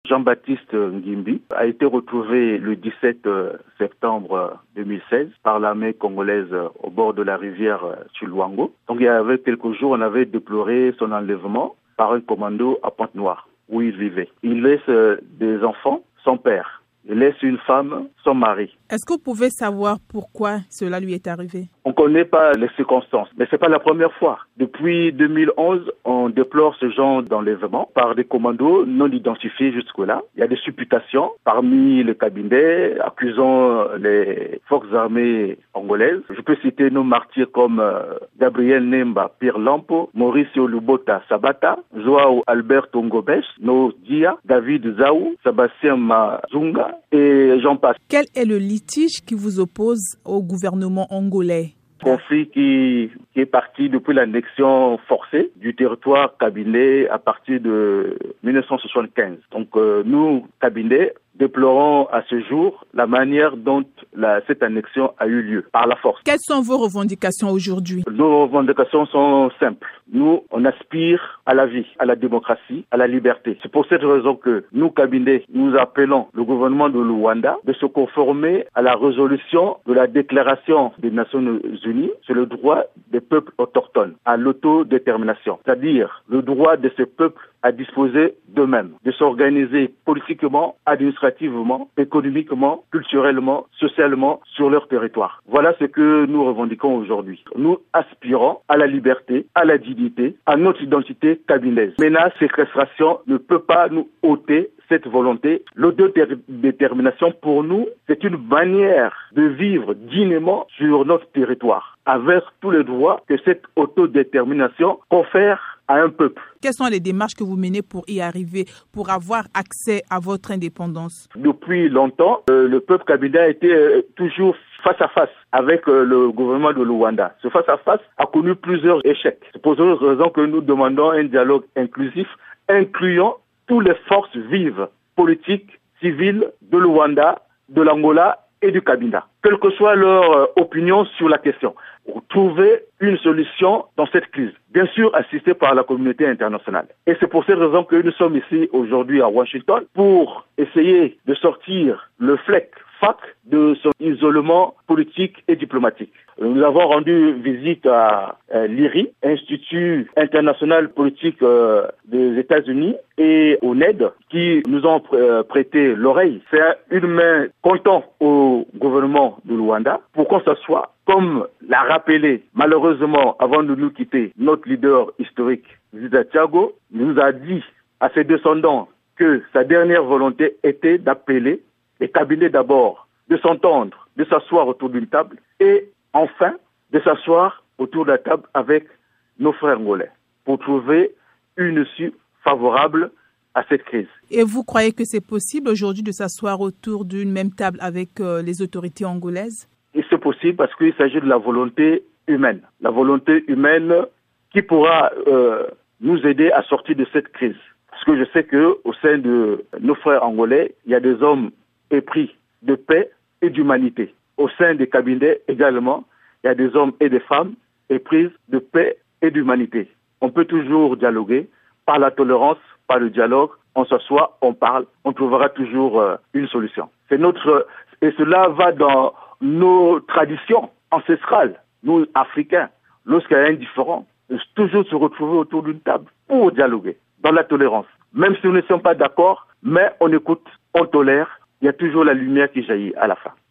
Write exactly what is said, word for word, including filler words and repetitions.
Jean-Baptiste Ngimbi, a été retrouvé le dix-sept septembre deux mille seize par l'armée congolaise au bord de la rivière Chuluango. Donc il y avait quelques jours, on avait déploré son enlèvement par un commando à Pointe-Noire, où il vivait. Il laisse des enfants, son père. Il laisse une femme, son mari. Est-ce que vous pouvez savoir pourquoi cela lui est arrivé? On ne connaît pas les circonstances, mais ce n'est pas la première fois. Depuis deux mille onze, on déplore ce genre d'enlèvement par des commandos non identifiés jusque-là. Il y a des supputations parmi le cabinet accusant les forces armées angolaises. Je peux citer nos martyrs comme euh, Gabriel Nemba Pierre Lampo, Mauricio Lubota Sabata, Joao Alberto Ngobes, No Dia, David Zaou, Sébastien Mazunga et j'en passe. Quel est le litige qui vous oppose au gouvernement angolais? Conflit qui, qui est parti depuis l'annexion forcée du territoire cabinet à partir de mille neuf cent soixante-quinze. Donc euh, nous, cabinet, déplorons à ce jour la manière dont la, cette annexion a eu lieu, par la force. Quelles sont vos revendications aujourd'hui? Nos revendications sont simples. Nous, on aspire à la vie, à la démocratie, à la liberté. C'est pour cette raison que nous, cabinet, nous appelons le gouvernement de Luanda de se conformer à la résolution de la Déclaration des Nations Unies sur le droit des peuples autochtones à l'autodétermination, c'est-à-dire le droit de ces peuples à disposer d'eux-mêmes, de s'organiser politiquement, administrativement, économiquement, culturellement, socialement sur leur territoire. Voilà ce que nous revendiquons aujourd'hui. Nous aspirons à la liberté, à la dignité, à notre identité cabilaise. Maintenant, séquestration ne peut pas nous ôter cette volonté. L'autodétermination, pour nous, c'est une manière de vivre dignement sur notre territoire, avec tous les droits que cette autodétermination confère à un peuple. Quelles sont les démarches que vous menez pour y arriver, pour avoir accès à votre indépendance? Depuis longtemps, euh, le peuple kabila a été euh, toujours face à face avec euh, le gouvernement de Luanda. Ce face à face a connu plusieurs échecs. C'est pour cette raison que nous demandons un dialogue inclusif, incluant toutes les forces vives, politiques, civiles de Luanda, de l'Angola et du Cabinda, quelle que soit leur euh, opinion sur la question, pour trouver une solution dans cette crise, bien sûr assistée par la communauté internationale. Et c'est pour cette raison que nous sommes ici aujourd'hui à Washington pour essayer de sortir le F L E C F A C de son isolement politique et diplomatique. Nous avons rendu visite à euh, l'I R I, Institut international politique euh, des États-Unis, et au N E D, qui nous ont pr- euh, prêté l'oreille. C'est une main comptant au gouvernement de Luanda pour qu'on s'assoie, comme l'a rappelé malheureusement avant de nous quitter notre leader historique, Zida Thiago, nous a dit à ses descendants que sa dernière volonté était d'appeler les cabinets d'abord, de s'entendre, de s'asseoir autour d'une table et enfin de s'asseoir autour de la table avec nos frères angolais pour trouver une issue favorable à cette crise. Et vous croyez que c'est possible aujourd'hui de s'asseoir autour d'une même table avec euh, les autorités angolaises? Et c'est possible parce qu'il s'agit de la volonté humaine. La volonté humaine qui pourra euh, nous aider à sortir de cette crise. Parce que je sais qu'au sein de nos frères angolais, il y a des hommes épris de paix et d'humanité. Au sein des cabinets également, il y a des hommes et des femmes épris de paix et d'humanité. On peut toujours dialoguer par la tolérance, par le dialogue. On s'assoit, on parle, on trouvera toujours euh, une solution. C'est notre et cela va dans nos traditions ancestrales, nous Africains. Lorsqu'il y a un différend, toujours se retrouver autour d'une table pour dialoguer dans la tolérance. Même si nous ne sommes pas d'accord, mais on écoute, on tolère. Il y a toujours la lumière qui jaillit à la fin.